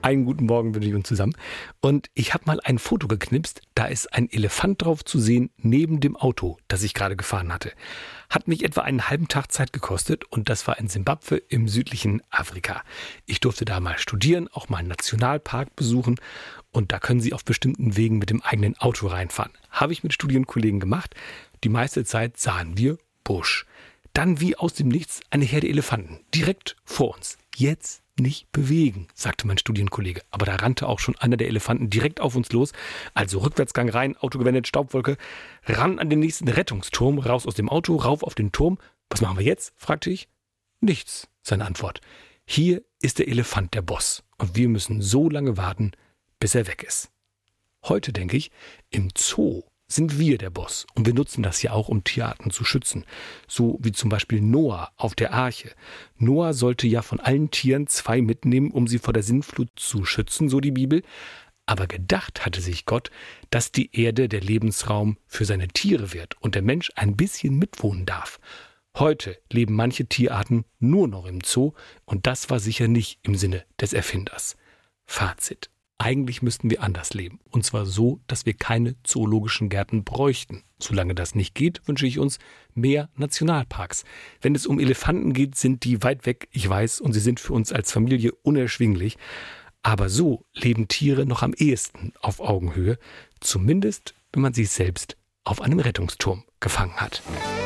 Einen guten Morgen wünsche ich uns zusammen. Und ich habe mal ein Foto geknipst, da ist ein Elefant drauf zu sehen, neben dem Auto, das ich gerade gefahren hatte. Hat mich etwa einen halben Tag Zeit gekostet und das war in Simbabwe im südlichen Afrika. Ich durfte da mal studieren, auch mal einen Nationalpark besuchen und da können Sie auf bestimmten Wegen mit dem eigenen Auto reinfahren. Habe ich mit Studienkollegen gemacht. Die meiste Zeit sahen wir Busch. Dann wie aus dem Nichts eine Herde Elefanten, direkt vor uns. Jetzt nicht bewegen, sagte mein Studienkollege. Aber da rannte auch schon einer der Elefanten direkt auf uns los. Also Rückwärtsgang rein, Auto gewendet, Staubwolke, ran an den nächsten Rettungsturm, raus aus dem Auto, rauf auf den Turm. Was machen wir jetzt? Fragte ich. Nichts, seine Antwort. Hier ist der Elefant der Boss und wir müssen so lange warten, bis er weg ist. Heute denke ich, im Zoo sind wir der Boss und wir nutzen das ja auch, um Tierarten zu schützen. So wie zum Beispiel Noah auf der Arche. Noah sollte ja von allen Tieren 2 mitnehmen, um sie vor der Sintflut zu schützen, so die Bibel. Aber gedacht hatte sich Gott, dass die Erde der Lebensraum für seine Tiere wird und der Mensch ein bisschen mitwohnen darf. Heute leben manche Tierarten nur noch im Zoo und das war sicher nicht im Sinne des Erfinders. Fazit. Eigentlich müssten wir anders leben. Und zwar so, dass wir keine zoologischen Gärten bräuchten. Solange das nicht geht, wünsche ich uns mehr Nationalparks. Wenn es um Elefanten geht, sind die weit weg, ich weiß, und sie sind für uns als Familie unerschwinglich. Aber so leben Tiere noch am ehesten auf Augenhöhe. Zumindest, wenn man sich selbst auf einem Rettungsturm gefangen hat.